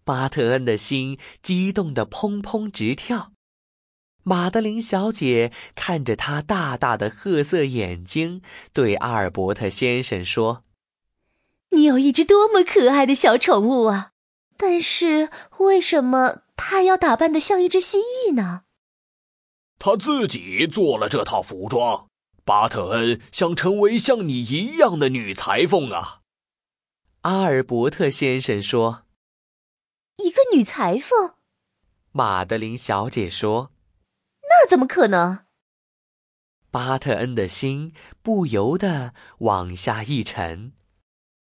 巴特恩的心激动得砰砰直跳。玛德琳小姐看着他大大的褐色眼睛，对阿尔伯特先生说：“ 你有一只多么可爱的小宠物啊！但是为什么它要打扮得像一只蜥蜴呢？” 他自己做了这套服装。巴特恩想成为像你一样的女裁缝啊。 阿尔伯特先生说。 一个女裁缝？ 玛德琳小姐说。 那怎么可能？ 巴特恩的心不由得往下一沉。